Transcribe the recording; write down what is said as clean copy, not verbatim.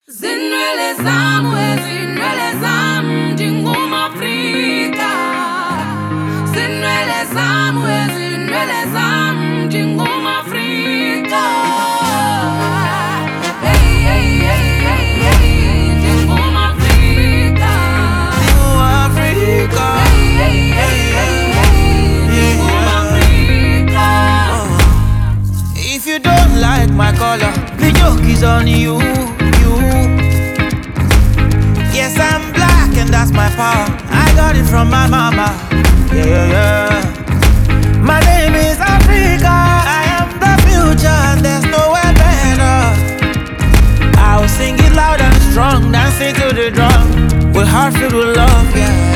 Zinwele zam, ndingumAfrika. Zinwele zam, ndingumAfrika. Hey, hey, hey, hey, hey, ndingumAfrika. Africa. Hey, hey, hey, hey, hey, ndingumAfrika. If you don't like my color, the joke is on you. Yes, I'm black and that's my power. I got it from my mama. Yeah. My name is Africa. I am the future and there's nowhere better. I will sing it loud and strong, dancing to the drum with heart filled with love, yeah.